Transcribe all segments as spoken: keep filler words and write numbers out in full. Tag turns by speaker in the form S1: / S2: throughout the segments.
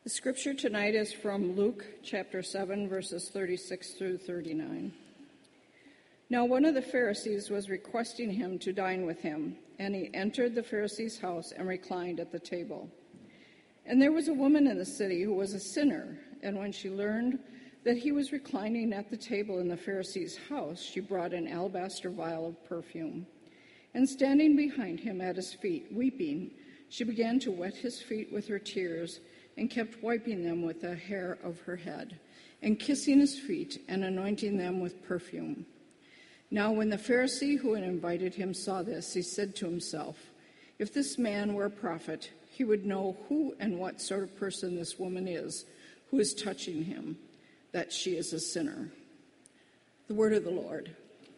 S1: The scripture tonight is from Luke chapter seven, verses thirty-six through thirty-nine. Now one of the Pharisees was requesting him to dine with him, and he entered the Pharisee's house and reclined at the table. And there was a woman in the city who was a sinner, and when she learned that he was reclining at the table in the Pharisee's house, she brought an alabaster vial of perfume. And standing behind him at his feet, weeping, she began to wet his feet with her tears, and kept wiping them with the hair of her head, and kissing his feet and anointing them with perfume. Now when the Pharisee who had invited him saw this, he said to himself, "If this man were a prophet, he would know who and what sort of person this woman is who is touching him, that she is a sinner." The word of the Lord.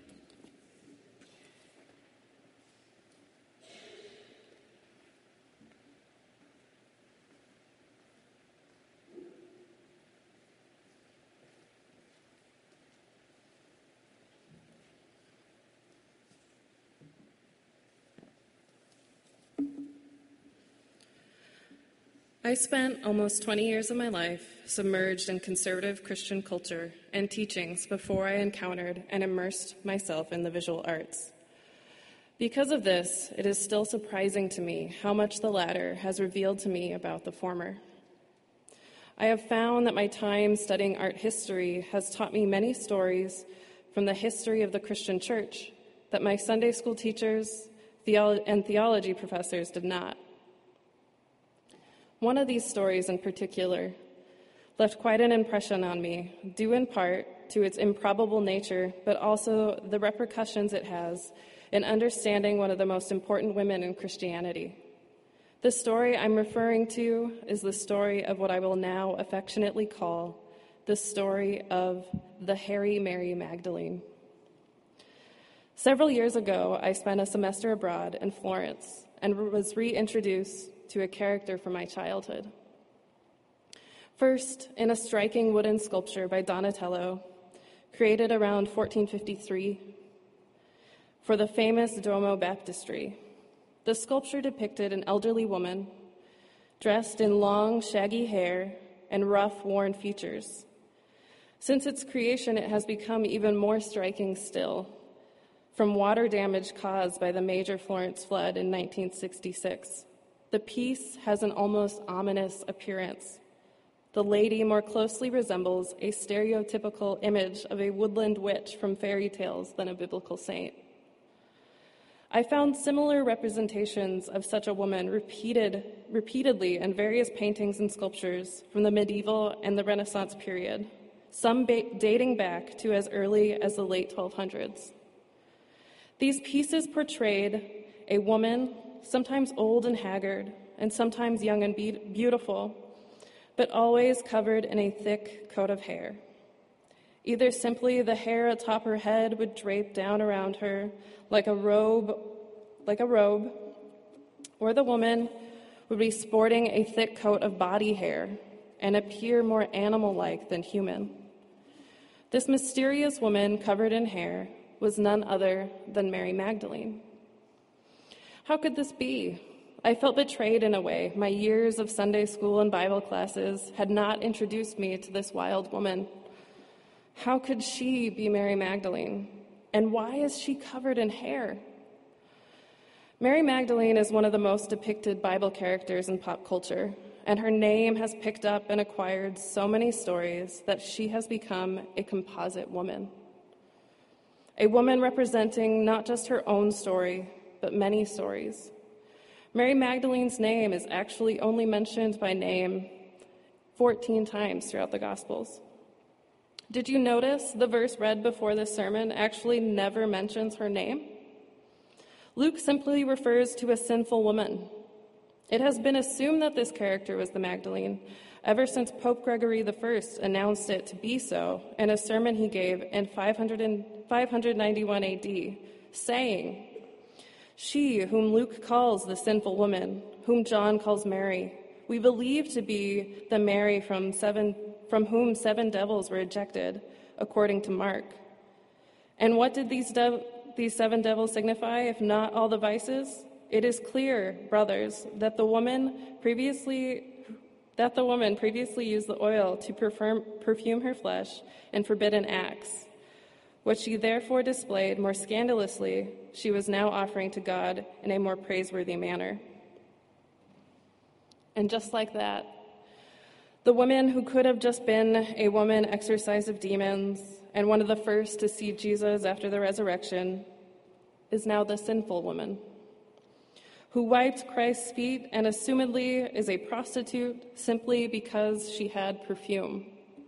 S2: I spent almost twenty years of my life submerged in conservative Christian culture and teachings before I encountered and immersed myself in the visual arts. Because of this, it is still surprising to me how much the latter has revealed to me about the former. I have found that my time studying art history has taught me many stories from the history of the Christian church that my Sunday school teachers theolo- and theology professors did not. One of these stories in particular left quite an impression on me, due in part to its improbable nature, but also the repercussions it has in understanding one of the most important women in Christianity. The story I'm referring to is the story of what I will now affectionately call the story of the Hairy Mary Magdalene. Several years ago, I spent a semester abroad in Florence and was reintroduced to a character from my childhood. First, in a striking wooden sculpture by Donatello, created around fourteen fifty-three for the famous Duomo Baptistry, the sculpture depicted an elderly woman dressed in long, shaggy hair and rough, worn features. Since its creation, it has become even more striking still, from water damage caused by the major Florence flood in nineteen sixty-six. The piece has an almost ominous appearance. The lady more closely resembles a stereotypical image of a woodland witch from fairy tales than a biblical saint. I found similar representations of such a woman repeated repeatedly in various paintings and sculptures from the medieval and the Renaissance period, some ba- dating back to as early as the late twelve hundreds. These pieces portrayed a woman, sometimes old and haggard, and sometimes young and be- beautiful, but always covered in a thick coat of hair. Either simply the hair atop her head would drape down around her like a robe, like a robe, or the woman would be sporting a thick coat of body hair and appear more animal-like than human. This mysterious woman covered in hair was none other than Mary Magdalene. How could this be? I felt betrayed in a way. My years of Sunday school and Bible classes had not introduced me to this wild woman. How could she be Mary Magdalene? And why is she covered in hair? Mary Magdalene is one of the most depicted Bible characters in pop culture, and her name has picked up and acquired so many stories that she has become a composite woman. A woman representing not just her own story, but many stories. Mary Magdalene's name is actually only mentioned by name fourteen times throughout the Gospels. Did you notice the verse read before this sermon actually never mentions her name? Luke simply refers to a sinful woman. It has been assumed that this character was the Magdalene ever since Pope Gregory the First announced it to be so in a sermon he gave in five ninety-one A D, saying, "She whom Luke calls the sinful woman, whom John calls Mary, we believe to be the Mary from seven, from whom seven devils were ejected, according to Mark. And what did these, dev- these seven devils signify, if not all the vices? It is clear, brothers, that the woman previously that the woman previously used the oil to perfume, perfume her flesh in forbidden acts, what she therefore displayed more scandalously, she was now offering to God in a more praiseworthy manner. And just like that, the woman who could have just been a woman exorcised of demons and one of the first to see Jesus after the resurrection is now the sinful woman who wiped Christ's feet and assumedly is a prostitute simply because she had perfume.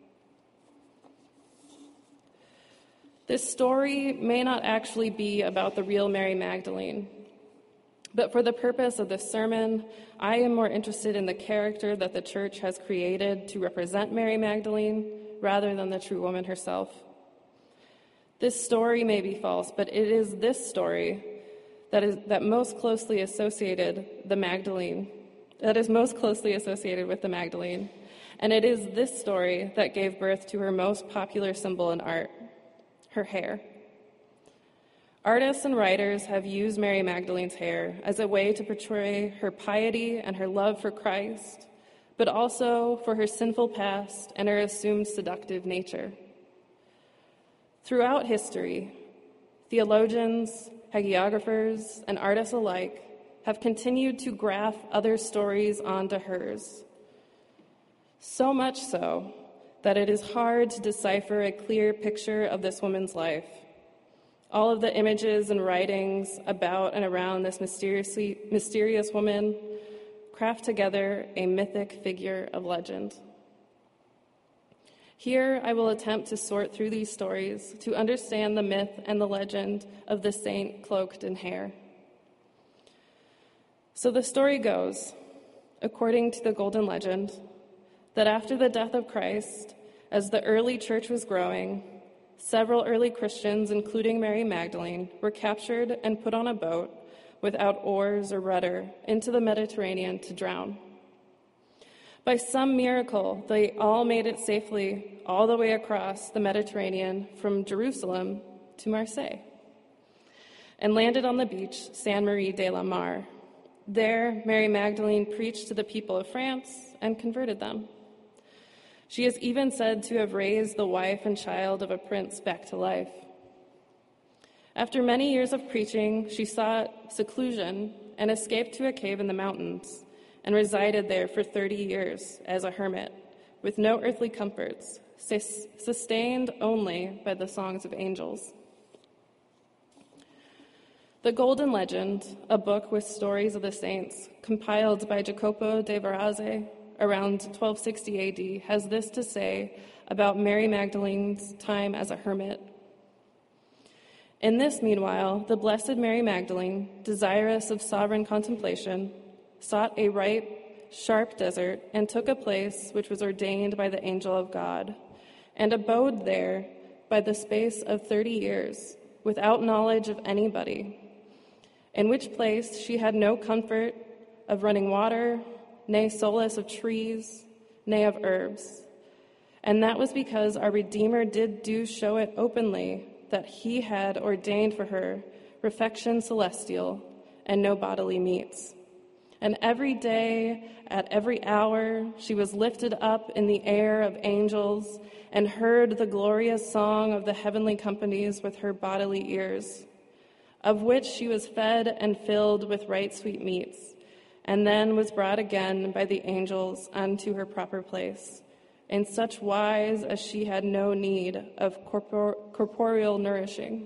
S2: This story may not actually be about the real Mary Magdalene, but for the purpose of this sermon, I am more interested in the character that the church has created to represent Mary Magdalene rather than the true woman herself. This story may be false, but it is this story that is that most closely associated the Magdalene, that is most closely associated with the Magdalene, and it is this story that gave birth to her most popular symbol in art, her hair. Artists and writers have used Mary Magdalene's hair as a way to portray her piety and her love for Christ, but also for her sinful past and her assumed seductive nature. Throughout history, theologians, hagiographers, and artists alike have continued to graft other stories onto hers. So much so that it is hard to decipher a clear picture of this woman's life. All of the images and writings about and around this mysteriously, mysterious woman craft together a mythic figure of legend. Here, I will attempt to sort through these stories to understand the myth and the legend of the saint cloaked in hair. So the story goes, according to the Golden Legend, that after the death of Christ, as the early church was growing, several early Christians, including Mary Magdalene, were captured and put on a boat without oars or rudder into the Mediterranean to drown. By some miracle, they all made it safely all the way across the Mediterranean from Jerusalem to Marseille and landed on the beach Sainte Marie de la Mar. There, Mary Magdalene preached to the people of France and converted them. She is even said to have raised the wife and child of a prince back to life. After many years of preaching, she sought seclusion and escaped to a cave in the mountains and resided there for thirty years as a hermit, with no earthly comforts, sustained only by the songs of angels. The Golden Legend, a book with stories of the saints, compiled by Jacopo de Varazze around twelve sixty A D, has this to say about Mary Magdalene's time as a hermit. In this, meanwhile, the Blessed Mary Magdalene, desirous of sovereign contemplation, sought a ripe, sharp desert and took a place which was ordained by the angel of God, and abode there by the space of thirty years, without knowledge of anybody, in which place she had no comfort of running water, nay solace of trees, nay of herbs. And that was because our Redeemer did do show it openly that he had ordained for her refection celestial and no bodily meats. And every day, at every hour, she was lifted up in the air of angels and heard the glorious song of the heavenly companies with her bodily ears, of which she was fed and filled with right sweet meats, and then was brought again by the angels unto her proper place, in such wise as she had no need of corpor- corporeal nourishing.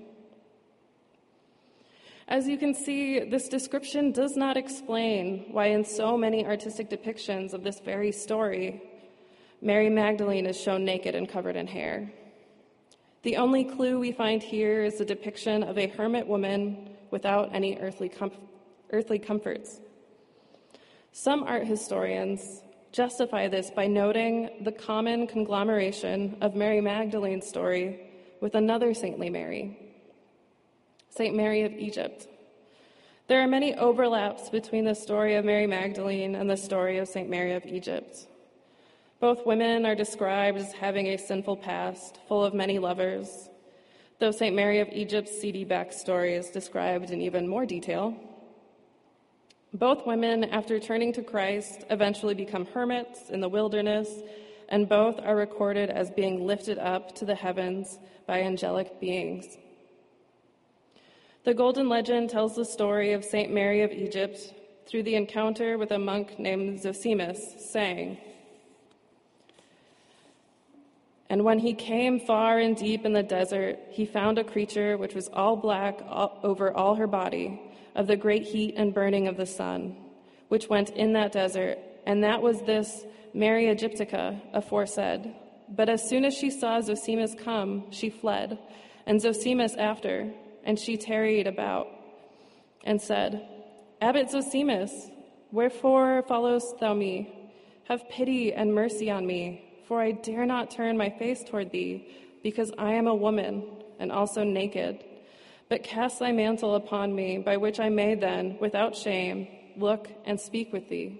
S2: As you can see, this description does not explain why in so many artistic depictions of this very story, Mary Magdalene is shown naked and covered in hair. The only clue we find here is the depiction of a hermit woman without any earthly, com- earthly comforts. Some art historians justify this by noting the common conglomeration of Mary Magdalene's story with another saintly Mary, Saint Mary of Egypt. There are many overlaps between the story of Mary Magdalene and the story of Saint Mary of Egypt. Both women are described as having a sinful past, full of many lovers, though Saint Mary of Egypt's seedy backstory is described in even more detail. Both women, after turning to Christ, eventually become hermits in the wilderness, and both are recorded as being lifted up to the heavens by angelic beings. The Golden Legend tells the story of Saint Mary of Egypt through the encounter with a monk named Zosimus, saying, "And when he came far and deep in the desert, he found a creature which was all black all over all her body, of the great heat and burning of the sun, which went in that desert, and that was this Mary Egyptica aforesaid. But as soon as she saw Zosimus come, she fled, and Zosimus after, and she tarried about, and said, Abbot Zosimus, wherefore followest thou me? Have pity and mercy on me, for I dare not turn my face toward thee, because I am a woman, and also naked. But cast thy mantle upon me, by which I may then, without shame, look and speak with thee."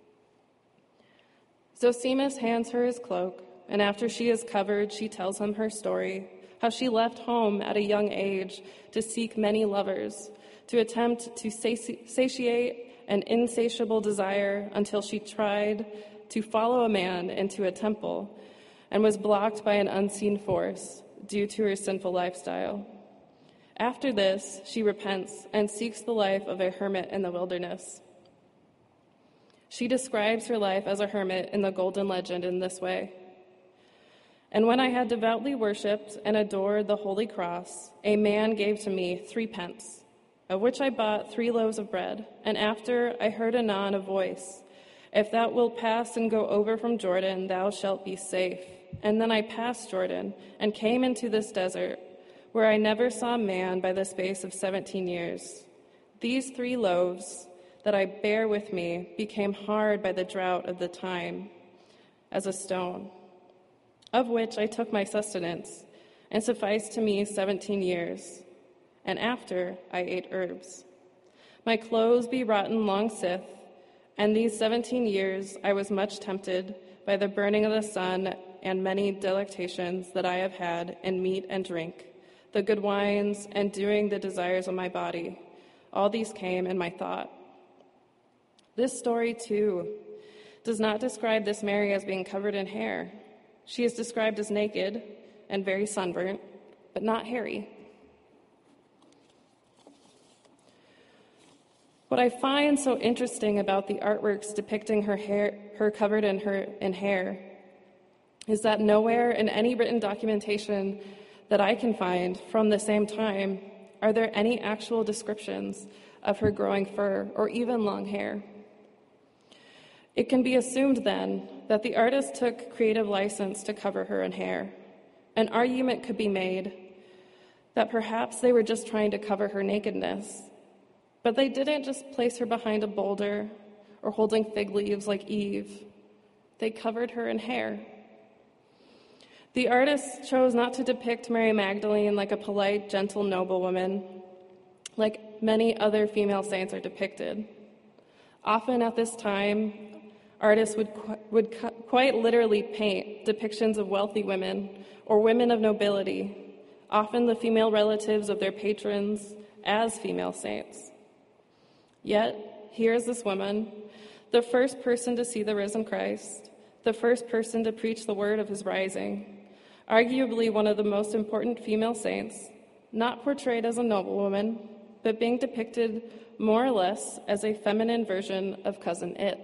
S2: Zosimus hands her his cloak, and after she is covered, she tells him her story, how she left home at a young age to seek many lovers, to attempt to sati- satiate an insatiable desire until she tried to follow a man into a temple and was blocked by an unseen force due to her sinful lifestyle. After this, she repents and seeks the life of a hermit in the wilderness. She describes her life as a hermit in the Golden Legend in this way. "And when I had devoutly worshipped and adored the Holy Cross, a man gave to me three pence, of which I bought three loaves of bread. And after I heard anon a voice, If thou wilt pass and go over from Jordan, thou shalt be safe. And then I passed Jordan and came into this desert, where I never saw man by the space of seventeen years. These three loaves that I bear with me became hard by the drought of the time, as a stone, of which I took my sustenance, and sufficed to me seventeen years. And after I ate herbs. My clothes be rotten long sith, and these seventeen years I was much tempted by the burning of the sun and many delectations that I have had in meat and drink, the good wines, and doing the desires of my body. All these came in my thought." This story, too, does not describe this Mary as being covered in hair. She is described as naked and very sunburnt, but not hairy. What I find so interesting about the artworks depicting her hair, her covered in her in hair, is that nowhere in any written documentation that I can find from the same time are there any actual descriptions of her growing fur or even long hair. It can be assumed then that the artist took creative license to cover her in hair. An argument could be made that perhaps they were just trying to cover her nakedness. But they didn't just place her behind a boulder or holding fig leaves like Eve. They covered her in hair. The artist chose not to depict Mary Magdalene like a polite, gentle noblewoman, like many other female saints are depicted. Often at this time, artists would, would quite literally paint depictions of wealthy women or women of nobility, often the female relatives of their patrons, as female saints. Yet, here is this woman, the first person to see the risen Christ, the first person to preach the word of his rising, arguably one of the most important female saints, not portrayed as a noblewoman, but being depicted more or less as a feminine version of Cousin It.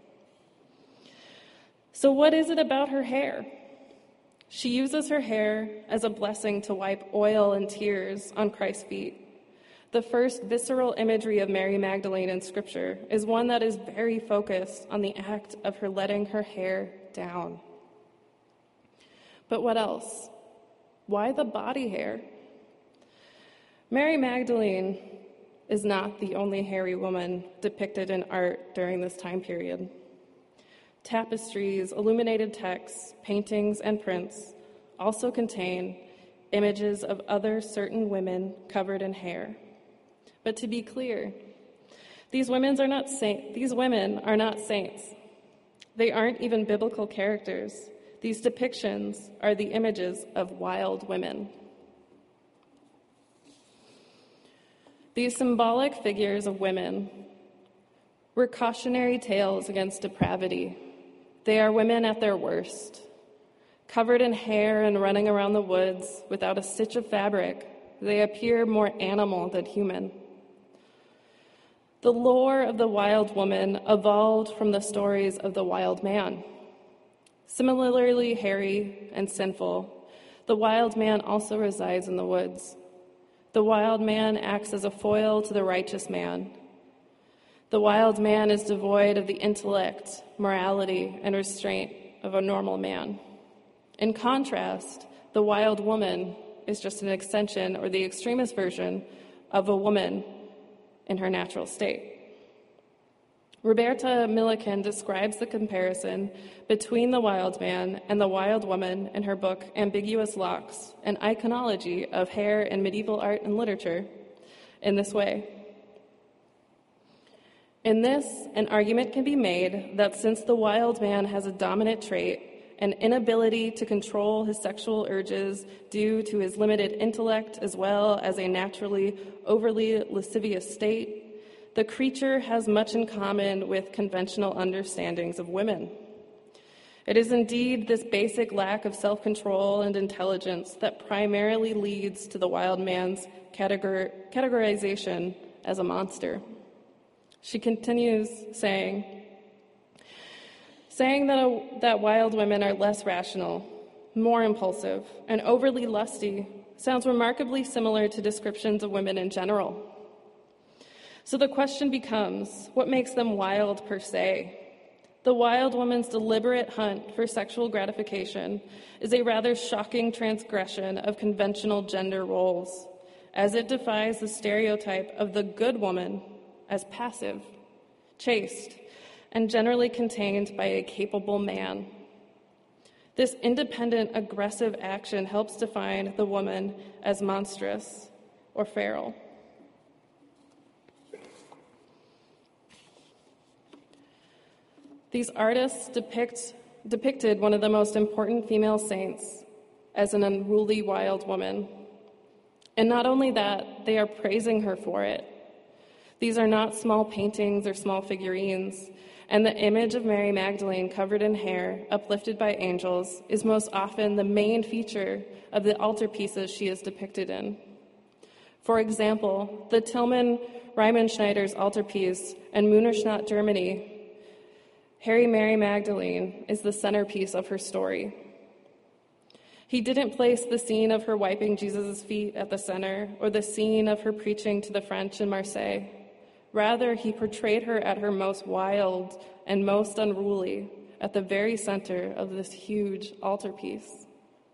S2: So what is it about her hair? She uses her hair as a blessing to wipe oil and tears on Christ's feet. The first visceral imagery of Mary Magdalene in Scripture is one that is very focused on the act of her letting her hair down. But what else? Why the body hair? Mary Magdalene is not the only hairy woman depicted in art during this time period. Tapestries, illuminated texts, paintings, and prints also contain images of other certain women covered in hair. But to be clear, these women are not saint, these women are not saints. They aren't even biblical characters. These depictions are the images of wild women. These symbolic figures of women were cautionary tales against depravity. They are women at their worst. Covered in hair and running around the woods without a stitch of fabric, they appear more animal than human. The lore of the wild woman evolved from the stories of the wild man. Similarly hairy and sinful, the wild man also resides in the woods. The wild man acts as a foil to the righteous man. The wild man is devoid of the intellect, morality, and restraint of a normal man. In contrast, the wild woman is just an extension or the extremist version of a woman in her natural state. Roberta Milliken describes the comparison between the wild man and the wild woman in her book Ambiguous Locks, an iconology of hair in medieval art and literature, in this way. In this, an argument can be made that since the wild man has a dominant trait, an inability to control his sexual urges due to his limited intellect as well as a naturally overly lascivious state, the creature has much in common with conventional understandings of women. It is indeed this basic lack of self-control and intelligence that primarily leads to the wild man's categor- categorization as a monster. She continues saying, saying that, a, that wild women are less rational, more impulsive, and overly lusty sounds remarkably similar to descriptions of women in general. So the question becomes, what makes them wild per se? The wild woman's deliberate hunt for sexual gratification is a rather shocking transgression of conventional gender roles, as it defies the stereotype of the good woman as passive, chaste, and generally contained by a capable man. This independent, aggressive action helps define the woman as monstrous or feral. These artists depict, depicted one of the most important female saints as an unruly wild woman. And not only that, they are praising her for it. These are not small paintings or small figurines, and the image of Mary Magdalene covered in hair, uplifted by angels, is most often the main feature of the altarpieces she is depicted in. For example, the Tillman Riemenschneider's altarpiece in Munnerstadt, Germany, Harry Mary Magdalene is the centerpiece of her story. He didn't place the scene of her wiping Jesus' feet at the center or the scene of her preaching to the French in Marseille. Rather, he portrayed her at her most wild and most unruly at the very center of this huge altarpiece.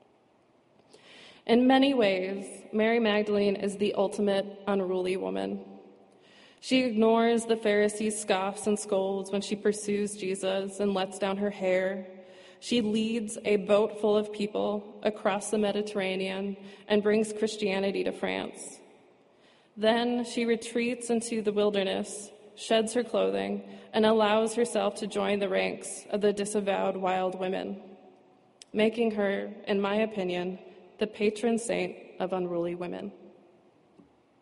S2: In many ways, Mary Magdalene is the ultimate unruly woman. She ignores the Pharisees' scoffs and scolds when she pursues Jesus and lets down her hair. She leads a boat full of people across the Mediterranean and brings Christianity to France. Then she retreats into the wilderness, sheds her clothing, and allows herself to join the ranks of the disavowed wild women, making her, in my opinion, the patron saint of unruly women.